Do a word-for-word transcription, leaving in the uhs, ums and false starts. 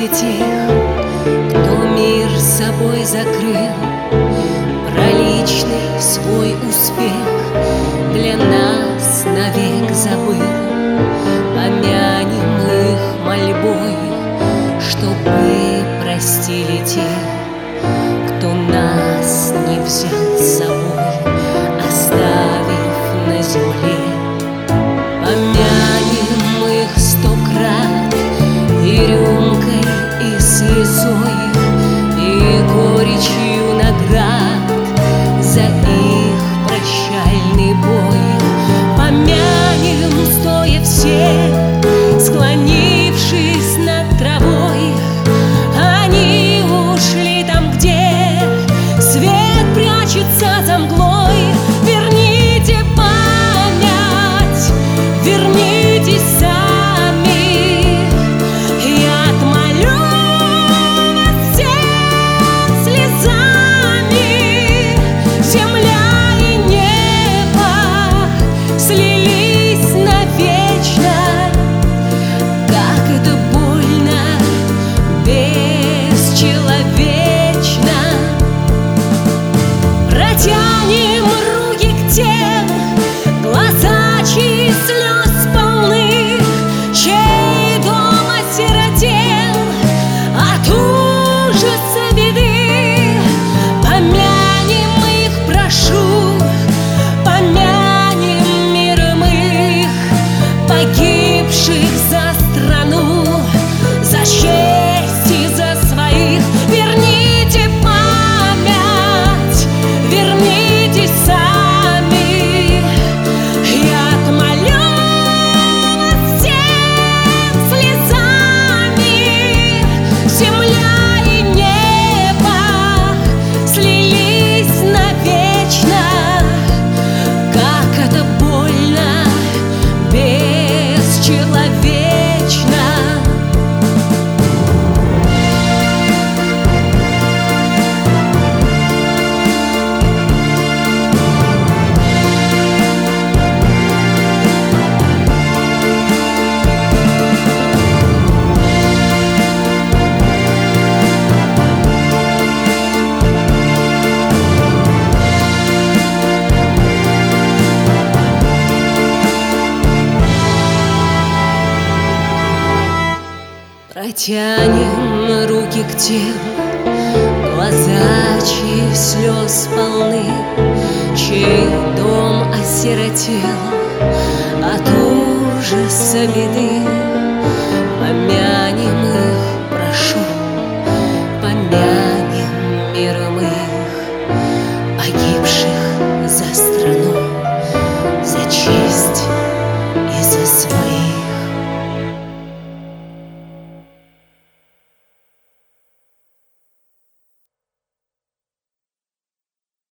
тех, кто мир собой закрыл, про личный свой успех для нас навек забыл. Помянем их мольбой, чтобы простили тех, кто нас не взял с собой, оставив на земле. Помянем их сто крат и рюмкой, и слезой, и горечью наград за их прощальный бой. Помянем стоя все, склонившись над травой. Они ушли там, где свет прячется за мглой. Верните память, вернитесь сами. Я отмолю вас всех слезами. Земля и небо слились навечно. Как это больно, бесчеловечно. Протянем руки к тем, глаза чьи слез полны, чей дом осиротел от ужаса беды. Помянем их, прошу, помянем миром их, погибших за страну, за честь и за своих. Верните память, вернитесь сами. Я отмолю вас всех слезами. Земля и небо слились навечно. Как это больно, бесчеловечно. Протянем руки к тем, глаза чьих слез полны, чей дом осиротел от ужаса беды.